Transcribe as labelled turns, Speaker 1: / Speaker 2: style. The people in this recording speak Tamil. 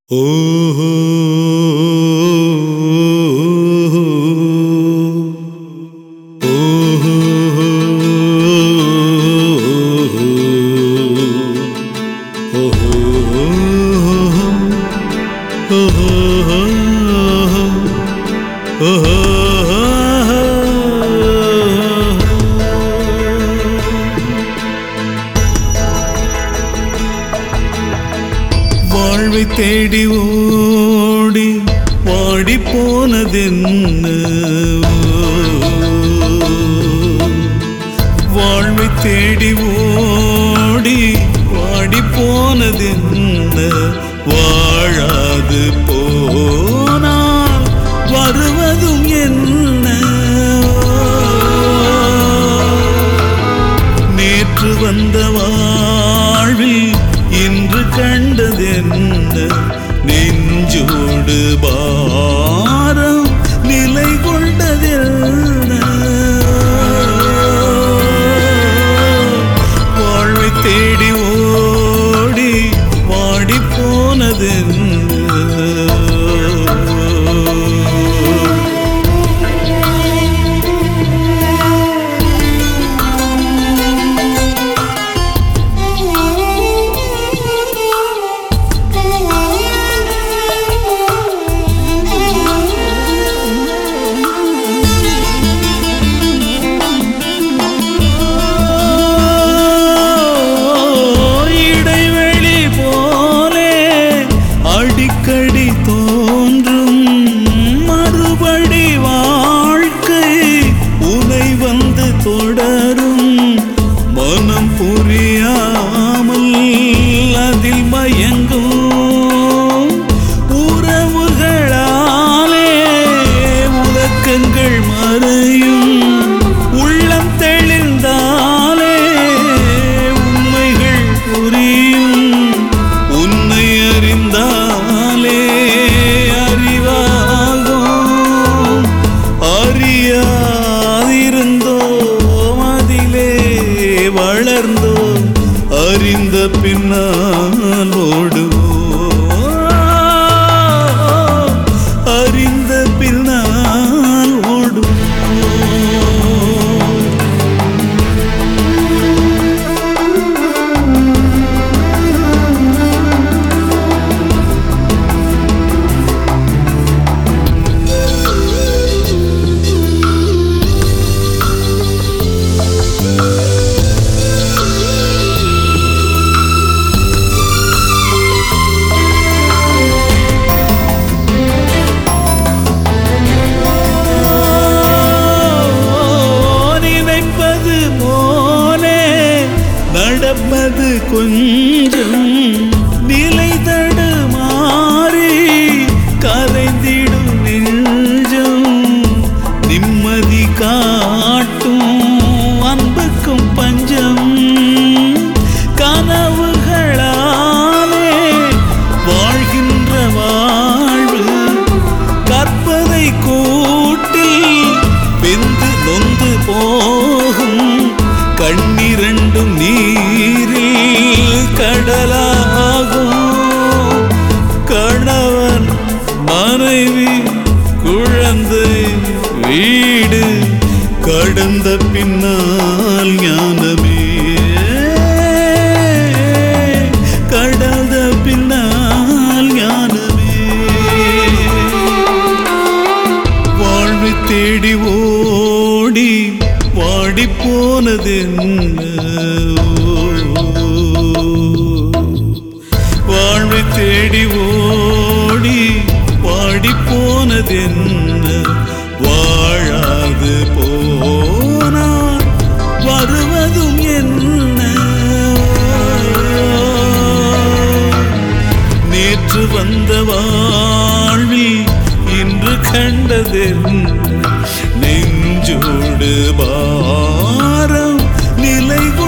Speaker 1: வாழ்வை தேடி ஓடி வாடி போனதென்ன, வாழ்வை தேடி ஓடி வாடி போனதென்ன, வாழாது போனால் வருவதும் என்ன, நேற்று வந்த வாழ்வில் இன்று கண்டதென்ன, நெஞ்சோடு பாரம் நிலை கொண்டதென்ன, வாழ்வை தேடி ஓடி வாடி போனதென்ன. அடிக்கடி தோன்றும் மறுபடி வாழ்க்கை உனை வந்து தொடரும், மனம் புரியாமல் அதில் மயங்கும் உறவுகளாலே உலக்கங்கள் மறையும், உள்ளம் தெளிந்தாலே உண்மைகள் புரியும், உன்னை அறிந்தாலே அறிவாகும், அறியாதிருந்தோம் அதிலே வளர்ந்தோம், அறிந்த பின்னால் ஓடுவோம், அறிந்த பின்னால் ஓடுவோம். நடப்பது கொஞ்சம் நிலை தடுமாறி கரைந்திடும் நெஞ்சம், நிம்மதி காட்டும் அன்புக்கும் பஞ்சம், கனவுகளாலே வாழ்கின்ற வாழ்வு கற்பதை கூட்டில் வெந்து நொந்து போகும், கண்ணிரண்டும் நீரில் கடலாகும், கணவன் மனைவி குழந்தை வீடு கடந்த பின்னால் ஞானமே, கடந்த பின்னால் ஞானமே, வாழ்வை தேடி ஓடி வாடி போனதென்ன, வாழ்வை தேடி ஓடி வாடி போனதென்ன, வாழாது போனால் வருவதும் என்ன, நேற்று வந்த வாழ்வில் இன்று கண்டதென்ன, நெஞ்சோடு பாரம் நிலை